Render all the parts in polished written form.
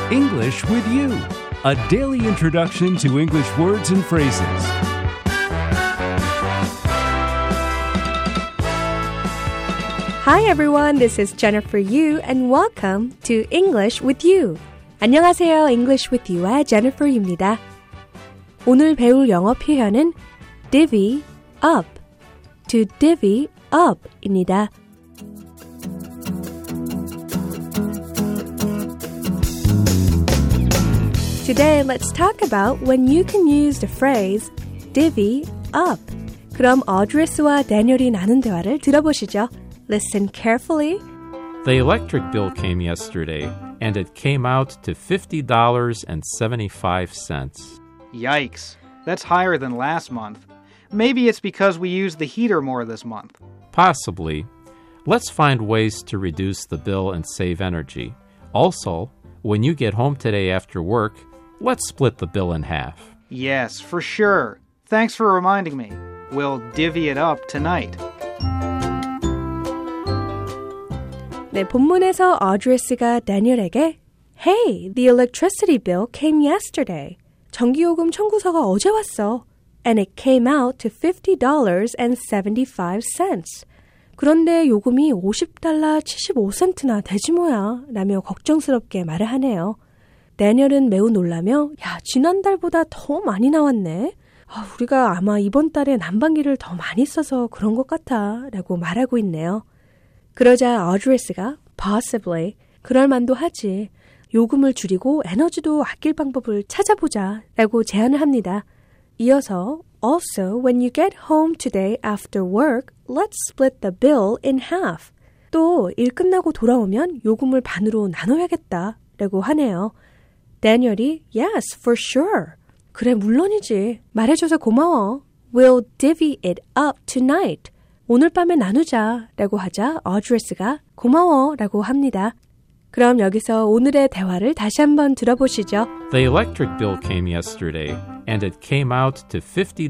English with You, a daily introduction to English words and phrases. Hi everyone, this is Jennifer Yu and welcome to English with You. 안녕하세요, English with You와 Jennifer입니다. 오늘 배울 영어 표현은 divvy up, to divvy up입니다. Today, let's talk about when you can use the phrase divvy up. 그럼 어드레스와 데니얼이 나눈 대화를 들어보시죠. Listen carefully. The electric bill came yesterday, and it came out to $50.75. Yikes. That's higher than last month. Maybe it's because we used the heater more this month. Possibly. Let's find ways to reduce the bill and save energy. Also, when you get home today after work, let's split the bill in half. Yes, for sure. Thanks for reminding me. We'll divvy it up tonight. 네, 본문에서 어드레스가 데니얼에게 Hey, the electricity bill came yesterday. 전기요금 청구서가 어제 왔어. And it came out to $50.75. 그런데 요금이 $50 75센트나 되지 뭐야 라며 걱정스럽게 말을 하네요. 데니얼은 매우 놀라며 야, 지난달보다 더 많이 나왔네. 우리가 아마 이번 달에 난방기를 더 많이 써서 그런 것 같아 라고 말하고 있네요. 그러자 어드레스가 possibly, 그럴 만도 하지. 요금을 줄이고 에너지도 아낄 방법을 찾아보자 라고 제안을 합니다. 이어서 Also, when you get home today after work, let's split the bill in half. 또 일 끝나고 돌아오면 요금을 반으로 나눠야겠다 라고 하네요. 데니얼이 Yes, for sure. 그래, 물론이지. 말해줘서 고마워. We'll divvy it up tonight. 오늘 밤에 나누자 라고 하자 어드레스가 고마워 라고 합니다. 그럼 여기서 오늘의 대화를 다시 한번 들어보시죠. The electric bill came yesterday, and it came out to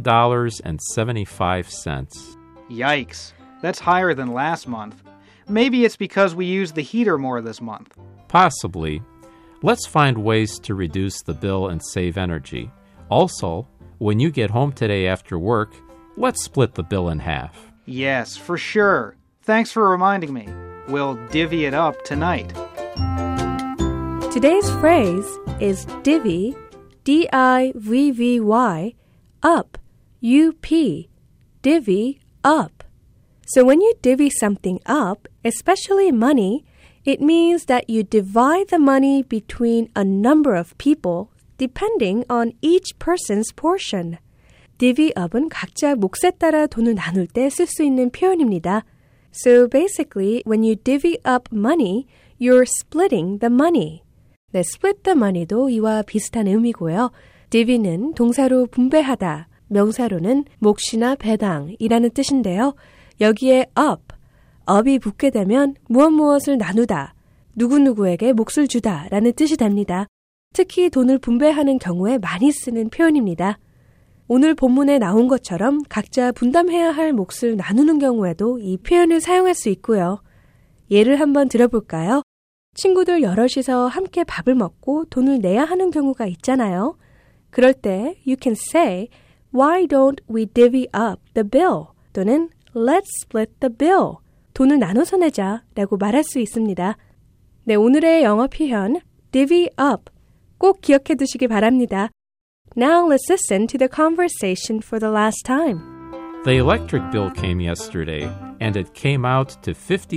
$50.75. Yikes. That's higher than last month. Maybe it's because we used the heater more this month. Possibly. Let's find ways to reduce the bill and save energy. Also, when you get home today after work, let's split the bill in half. Yes, for sure. Thanks for reminding me. We'll divvy it up tonight. Today's phrase is divvy, D-I-V-V-Y, up, U-P, divvy up. So when you divvy something up, especially money, it means that you divide the money between a number of people depending on each person's portion. divvy up은 각자 몫에 따라 돈을 나눌 때 쓸 수 있는 표현입니다. So basically, when you divvy up money, you're splitting the money. 네, split the money도 이와 비슷한 의미고요. divvy는 동사로 분배하다, 명사로는 몫이나 배당이라는 뜻인데요. 여기에 up이 붙게 되면 무엇을 나누다, 누구누구에게 몫을 주다 라는 뜻이 됩니다. 특히 돈을 분배하는 경우에 많이 쓰는 표현입니다. 오늘 본문에 나온 것처럼 각자 분담해야 할 몫을 나누는 경우에도 이 표현을 사용할 수 있고요. 예를 한번 들어볼까요? 친구들 여럿이서 함께 밥을 먹고 돈을 내야 하는 경우가 있잖아요. 그럴 때 you can say, Why don't we divvy up the bill? 또는 Let's split the bill. 돈을 나눠서 내자 라고 말할 수 있습니다. 네, 오늘의 영어 표현 divvy up 꼭 기억해 두시기 바랍니다. Now let's listen to the conversation for the last time. The electric bill came yesterday, and it came out to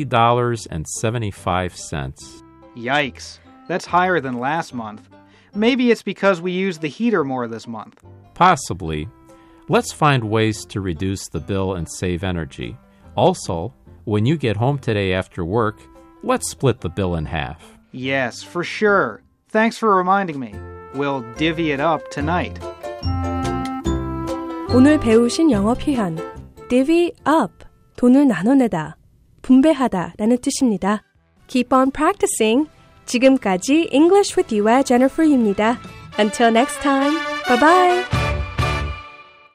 $50.75. Yikes. That's higher than last month. Maybe it's because we used the heater more this month. Possibly. Let's find ways to reduce the bill and save energy. Also, when you get home today after work, let's split the bill in half. Yes, for sure. Thanks for reminding me. We'll divvy it up tonight. 오늘 배우신 영어 표현 divvy up, 돈을 나눠내다, 분배하다 라는 뜻입니다. Keep on practicing. 지금까지 English with You와 Jennifer입니다. Until next time, bye-bye.